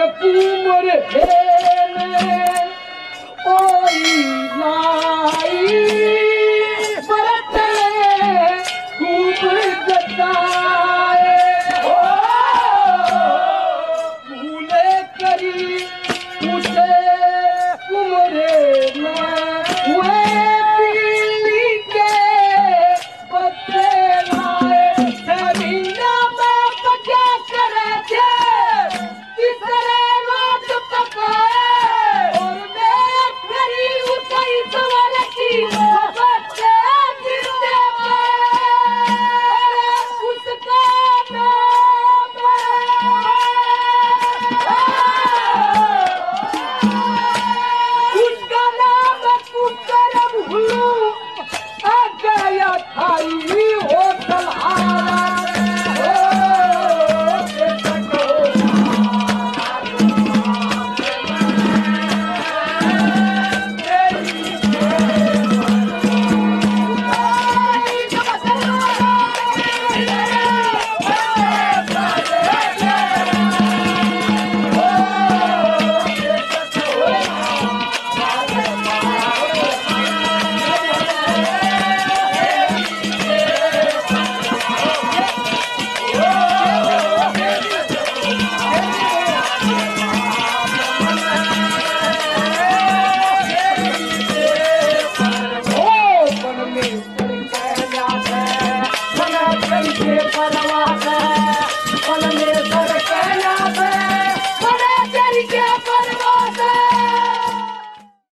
कुमर हेने ओई लाई बरतले खूब जताए हो भूले करी उसे कुमरे में हुए बिल्ली के बच्चे लाए जमीना में बचा करे थे तीसरे रात पकाए और मैं मेरी उठाई सवार की बच्चे जिंदे उसका नाम उसका नाम पुत्र भूलू आ गया थाई हो सलारा परवा